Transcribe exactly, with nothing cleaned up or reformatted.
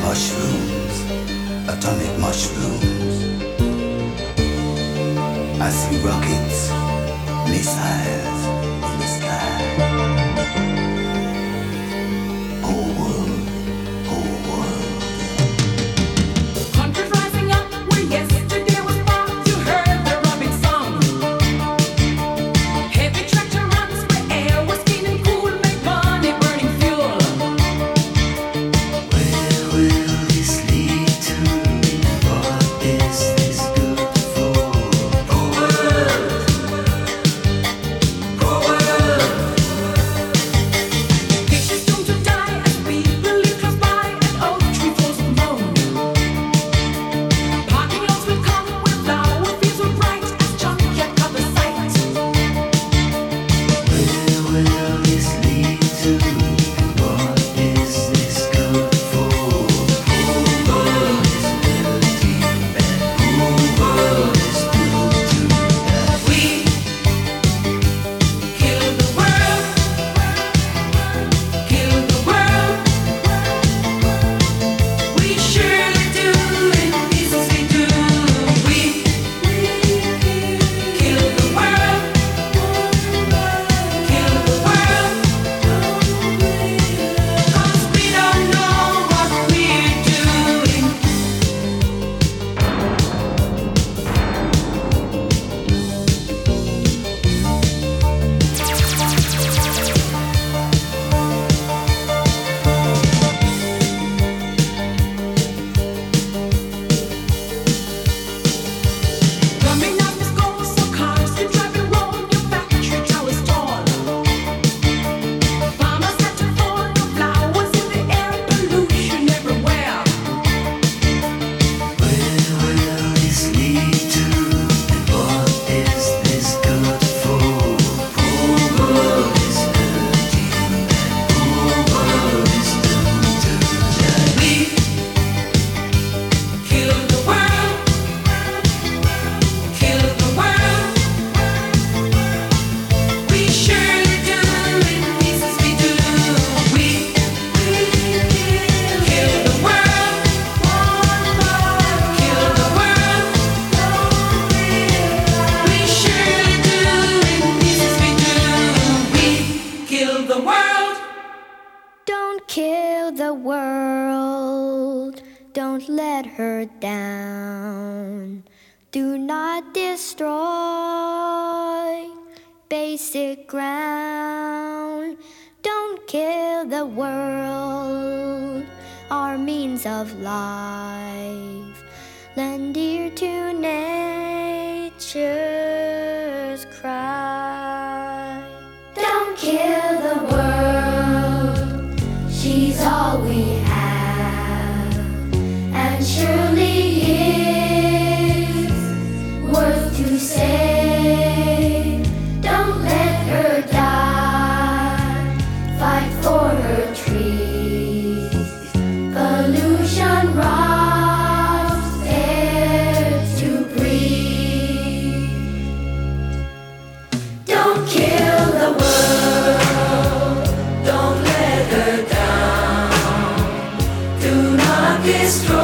mushrooms, atomic mushrooms. I see rockets, missiles in the sky. Whole world, whole world. Countries rising up where yesterday was far. You heard the rubbing song. Heavy tractor runs where air was clean and cool. Make money burning fuel. Where will this lead to? What is this good for? Whole world, whole world. Fishes doomed to die as people live close by. An oak tree falls with moan. Parking lots will come where flower fields will bright as junkyard cover sight. Where will this lead to? What is this good for? Whole world is dirty and whole world is doomed to die. We kill the world, kill the world. We surely do, in pieces we do. We kill the world, kill the world. 'Cause we don't know what we're doing. Coming up is gold, so cars can drive and roll. Your factory towers tall. Farmers had to fall, no flowers in the air, pollution everywhere. Where will this lead to? And what is this good for? Whole world is dirty and whole world is doomed to die. We kill the world, kill the world. We surely do, in pieces we do. We kill the world, kill the world. We surely do, in pieces we do. We kill the world. Don't kill the world. Don't let her down. Do not destroy basic ground. Don't kill the world, our means of life. Lend ear to nature's cry. Don't kill the world, she's all we have, and surely is worth to save. Don't let her die, fight for her trees. Pollution robs air to breathe. Don't kill the world, don't let her down. Do not destroy